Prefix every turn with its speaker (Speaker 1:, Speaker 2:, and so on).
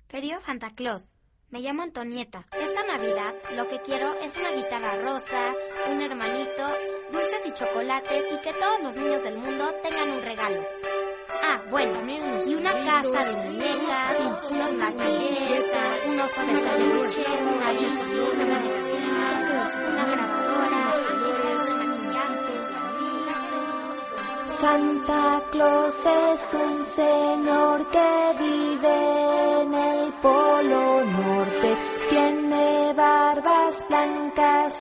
Speaker 1: Querido Santa Claus, me llamo Antonieta. Esta Navidad lo que quiero es una guitarra rosa, un hermanito, dulces y chocolates y que todos los niños del mundo tengan un regalo. Ah, bueno, y una casa de muñecas, unos maquilles, un oso de peluche, una bici, una bocina, una grabadora, maquillajes.
Speaker 2: Santa Claus es un señor que vive en el Polo Norte. Tiene barbas blancas